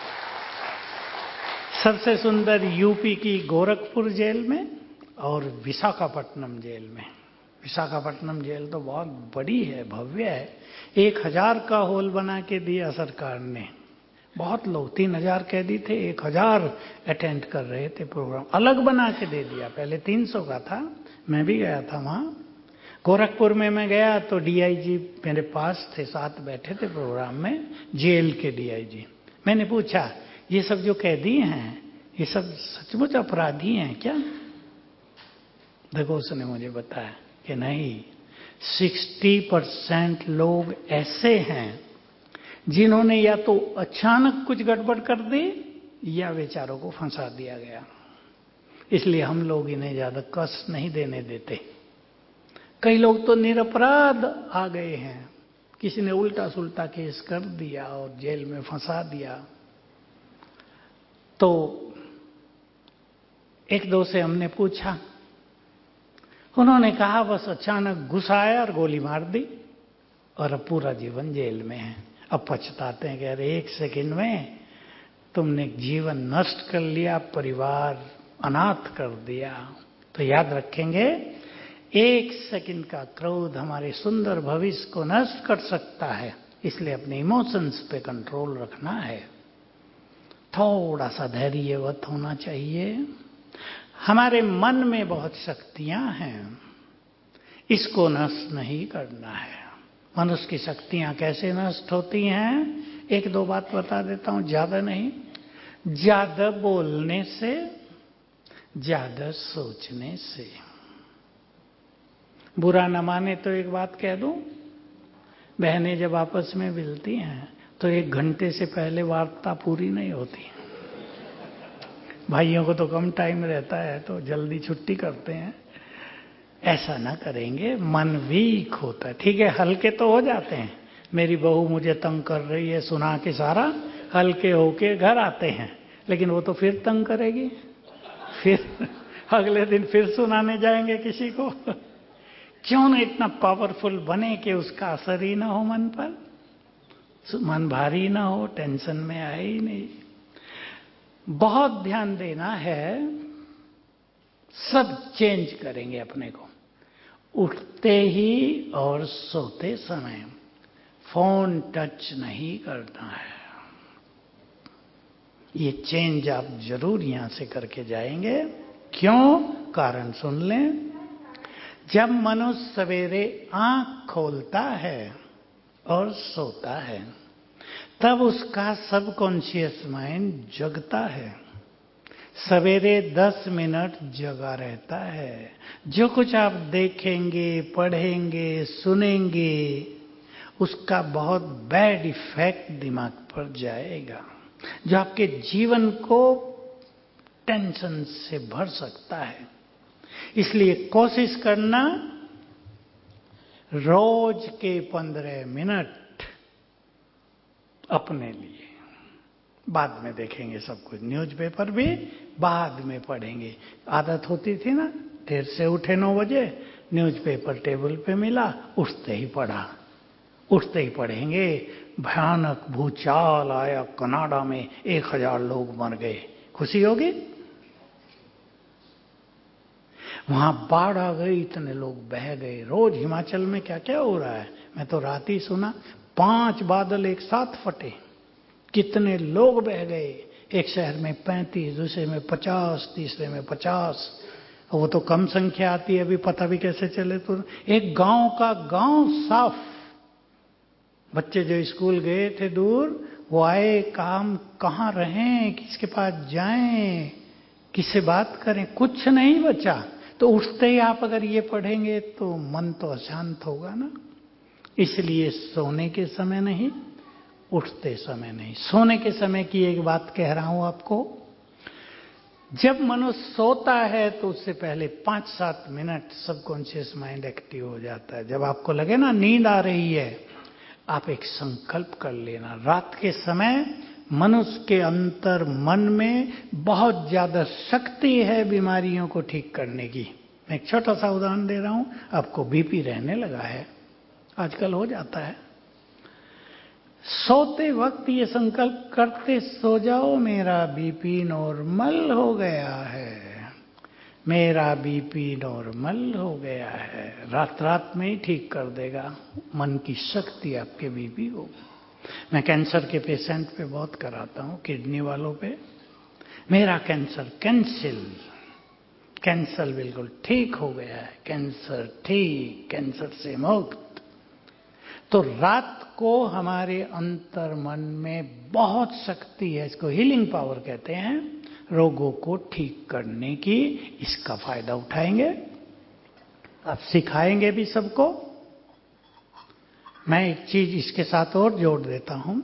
सबसे सुंदर यूपी की गोरखपुर जेल में और विशाखापट्टनम जेल में। विशाखापट्टनम जेल तो बहुत बड़ी है, भव्य है। एक हजार का हॉल बना के दिया सरकार ने। बहुत लोग, तीन हजार कैदी थे, एक हजार अटेंड कर रहे थे प्रोग्राम। अलग बना के दे दिया, पहले तीन सौ का था। मैं भी गया था वहां गोरखपुर में। मैं गया तो डीआईजी मेरे पास थे, साथ बैठे थे प्रोग्राम में, जेल के डीआईजी। मैंने पूछा, ये सब जो कैदी हैं ये सब सचमुच अपराधी हैं क्या? देखो उसने मुझे बताया कि नहीं, साठ परसेंट लोग ऐसे हैं जिन्होंने या तो अचानक कुछ गड़बड़ कर दी या बेचारों को फंसा दिया गया। इसलिए हम लोग इन्हें ज्यादा कष्ट नहीं देने देते। कई लोग तो निरपराध आ गए हैं, किसी ने उल्टा सुल्टा केस कर दिया और जेल में फंसा दिया। तो एक दो से हमने पूछा, उन्होंने कहा बस अचानक गुस्सा आया और गोली मार दी और अब पूरा जीवन जेल में है। अब पछताते हैं कि अरे एक सेकंड में तुमने जीवन नष्ट कर लिया, परिवार अनाथ कर दिया। तो याद रखेंगे, एक सेकंड का क्रोध हमारे सुंदर भविष्य को नष्ट कर सकता है, इसलिए अपने इमोशंस पे कंट्रोल रखना है। थोड़ा सा धैर्यवत होना चाहिए। हमारे मन में बहुत शक्तियां हैं, इसको नष्ट नहीं करना है। मनुष्य की शक्तियां कैसे नष्ट होती हैं, एक दो बात बता देता हूं, ज्यादा नहीं। ज्यादा बोलने से, ज्यादा सोचने से। बुरा न माने तो एक बात कह दूं, बहनें जब आपस में मिलती हैं तो एक घंटे से पहले वार्ता पूरी नहीं होती। भाइयों को तो कम टाइम रहता है तो जल्दी छुट्टी करते हैं। ऐसा ना करेंगे, मन वीक होता है। ठीक है, हल्के तो हो जाते हैं, मेरी बहू मुझे तंग कर रही है सुना के सारा, हल्के होके घर आते हैं, लेकिन वो तो फिर तंग करेगी, फिर अगले दिन फिर सुनाने जाएंगे किसी को। क्यों ना इतना पावरफुल बने कि उसका असर ही ना हो मन पर, मन भारी ना हो, टेंशन में आए ही नहीं। बहुत ध्यान देना है, सब चेंज करेंगे अपने को। उठते ही और सोते समय फोन टच नहीं करना है। ये चेंज आप जरूर यहां से करके जाएंगे। क्यों? कारण सुन लें। जब मनुष्य सवेरे आंख खोलता है और सोता है, तब उसका सबकॉन्शियस माइंड जगता है। सवेरे दस मिनट जगा रहता है। जो कुछ आप देखेंगे, पढ़ेंगे, सुनेंगे, उसका बहुत बैड इफेक्ट दिमाग पर जाएगा, जो आपके जीवन को टेंशन से भर सकता है। इसलिए कोशिश करना, रोज के पंद्रह मिनट अपने लिए। बाद में देखेंगे सब कुछ, न्यूज़पेपर भी बाद में पढ़ेंगे। आदत होती थी ना, देर से उठे नौ बजे, न्यूज़पेपर टेबल पे मिला, उठते ही पढ़ा, उठते ही पढ़ेंगे। भयानक भूचाल आया कनाडा में, एक हजार लोग मर गए, खुशी होगी? वहां बाढ़ आ गई, इतने लोग बह गए। रोज हिमाचल में क्या क्या हो रहा है, मैं तो रात ही सुना, पांच बादल एक साथ फटे, कितने लोग बह गए। एक शहर में पैंतीस, दूसरे में पचास, तीसरे में पचास। वो तो कम संख्या आती है, अभी पता भी कैसे चले। तो एक गांव का गांव साफ, बच्चे जो स्कूल गए थे दूर, वो आए, काम कहाँ रहें, किसके पास जाएं, किससे बात करें, कुछ नहीं बचा। तो उठते ही आप अगर ये पढ़ेंगे तो मन तो अशांत होगा ना। इसलिए सोने के समय नहीं, उठते समय नहीं। सोने के समय की एक बात कह रहा हूं आपको, जब मनुष्य सोता है तो उससे पहले पांच सात मिनट सबकॉन्शियस माइंड एक्टिव हो जाता है। जब आपको लगे ना नींद आ रही है, आप एक संकल्प कर लेना। रात के समय मनुष्य के अंतर मन में बहुत ज्यादा शक्ति है बीमारियों को ठीक करने की। मैं एक छोटा सा उदाहरण दे रहा हूं, आपको बीपी रहने लगा है, आजकल हो जाता है। सोते वक्त ये संकल्प करते सो जाओ, मेरा बीपी नॉर्मल हो गया है, मेरा बीपी नॉर्मल हो गया है। रात रात में ही ठीक कर देगा, मन की शक्ति आपके बीपी को। मैं कैंसर के पेशेंट पे बहुत कराता हूं, किडनी वालों पे। मेरा कैंसर कैंसिल, कैंसर बिल्कुल ठीक हो गया है, कैंसर ठीक, कैंसर से मुक्त। तो रात को हमारे अंतर मन में बहुत शक्ति है, इसको हीलिंग पावर कहते हैं, रोगों को ठीक करने की। इसका फायदा उठाएंगे, आप सिखाएंगे भी सबको। मैं एक चीज इसके साथ और जोड़ देता हूं,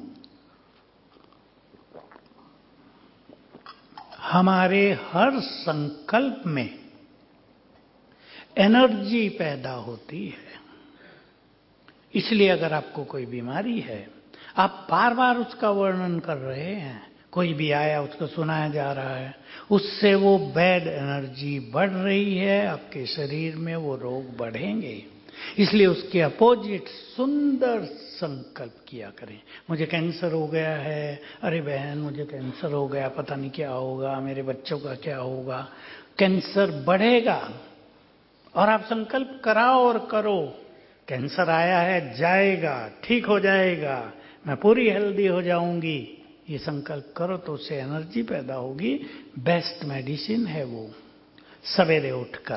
हमारे हर संकल्प में एनर्जी पैदा होती है। इसलिए अगर आपको कोई बीमारी है, आप बार बार उसका वर्णन कर रहे हैं, कोई भी आया उसको सुनाया जा रहा है, उससे वो बैड एनर्जी बढ़ रही है, आपके शरीर में वो रोग बढ़ेंगे। इसलिए उसके अपोजिट सुंदर संकल्प किया करें। मुझे कैंसर हो गया है, अरे बहन मुझे कैंसर हो गया, पता नहीं क्या होगा, मेरे बच्चों का क्या होगा। कैंसर बढ़ेगा और आप संकल्प कराओ और करो, कैंसर आया है, जाएगा, ठीक हो जाएगा, मैं पूरी हेल्दी हो जाऊंगी। ये संकल्प करो तो उससे एनर्जी पैदा होगी। बेस्ट मेडिसिन है वो। सवेरे उठकर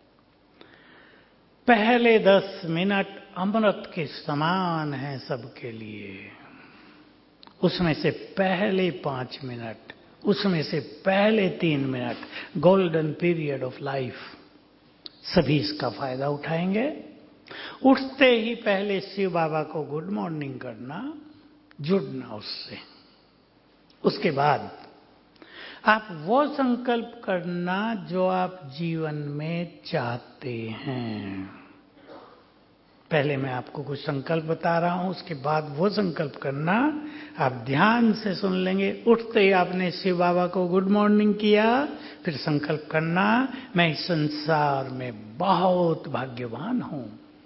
पहले दस मिनट अमृत के समान है सबके लिए। उसमें से पहले पांच मिनट, उसमें से पहले तीन minute golden period of life, सभी इसका फायदा उठाएंगे। उठते ही पहले शिव बाबा को गुड मॉर्निंग करना, जुड़ना उससे। उसके बाद आप वो संकल्प करना जो आप जीवन में चाहते हैं। पहले मैं आपको कुछ संकल्प बता रहा हूं, उसके बाद वो संकल्प करना। आप ध्यान से सुन लेंगे। उठते ही आपने शिव बाबा को गुड मॉर्निंग किया, फिर संकल्प करना, मैं इस संसार में बहुत भाग्यवान हूं।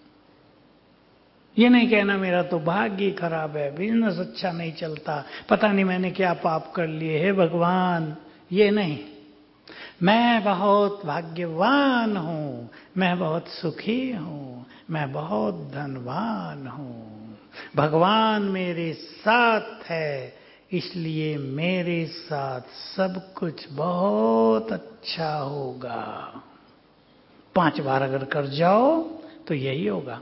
ये नहीं कहना मेरा तो भाग्य खराब है, बिजनेस अच्छा नहीं चलता, पता नहीं मैंने क्या पाप कर लिए, हे भगवान। ये नहीं, मैं बहुत भाग्यवान हूं, मैं बहुत सुखी हूं, मैं बहुत धनवान हूं, भगवान मेरे साथ है, इसलिए मेरे साथ सब कुछ बहुत अच्छा होगा। पांच बार अगर कर जाओ तो यही होगा।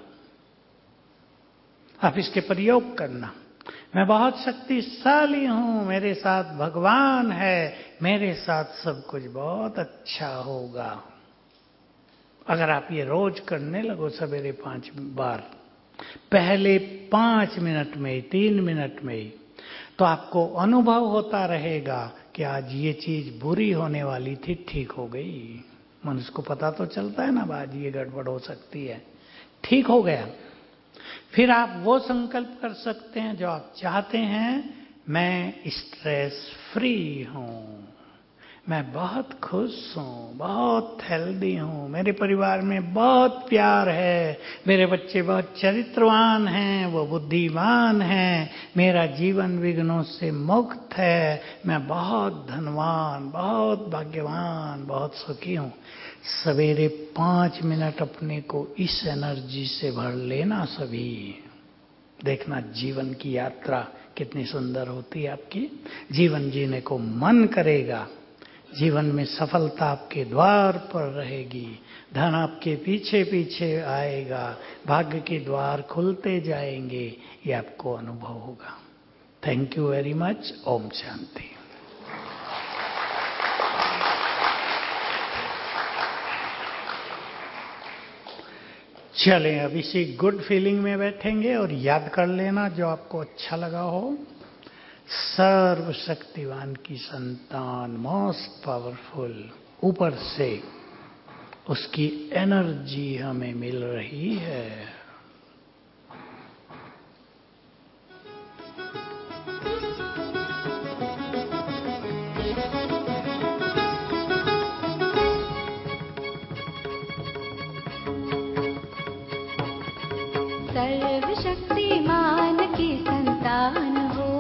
आप इसके प्रयोग करना। मैं बहुत शक्तिशाली हूं, मेरे साथ भगवान है, मेरे साथ सब कुछ बहुत अच्छा होगा। अगर आप ये रोज करने लगो सवेरे पांच बार, पहले पांच मिनट में, तीन मिनट में, तो आपको अनुभव होता रहेगा कि आज ये चीज बुरी होने वाली थी, ठीक हो गई। मनुष्य को पता तो चलता है ना, आज ये गड़बड़ हो सकती है, ठीक हो गया। फिर आप वो संकल्प कर सकते हैं जो आप चाहते हैं। मैं स्ट्रेस फ्री हूं, मैं बहुत खुश हूं, बहुत हेल्दी हूं, मेरे परिवार में बहुत प्यार है, मेरे बच्चे बहुत चरित्रवान हैं, वो बुद्धिमान हैं, मेरा जीवन विघ्नों से मुक्त है, मैं बहुत धनवान, बहुत भाग्यवान, बहुत सुखी हूं। सवेरे पांच मिनट अपने को इस एनर्जी से भर लेना। सभी देखना जीवन की यात्रा कितनी सुंदर होती है। आपकी जीवन जीने को मन करेगा, जीवन में सफलता आपके द्वार पर रहेगी, धन आपके पीछे पीछे आएगा, भाग्य के द्वार खुलते जाएंगे, ये आपको अनुभव होगा। Thank you very much. ओम शांति। चलें, अब इसी गुड फीलिंग में बैठेंगे और याद कर लेना जो आपको अच्छा लगा हो। सर्वशक्तिवान की संतान, मोस्ट पावरफुल, ऊपर से उसकी एनर्जी हमें मिल रही है।
सर्वशक्तिमान की संतान हो,